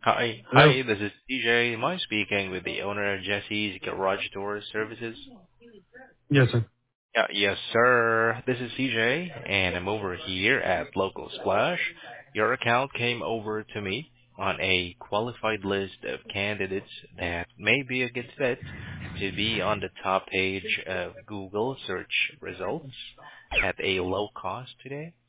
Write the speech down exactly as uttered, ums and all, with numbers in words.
Hi, Hello? hi. This is D J. Am I speaking with the owner of Jesse's Garage Door Services? Yes, sir. Yeah, yes, sir. This is C J, and I'm over here at Local Splash. Your account came over to me on a qualified list of candidates that may be a good fit to be on the top page of Google search results at a low cost today.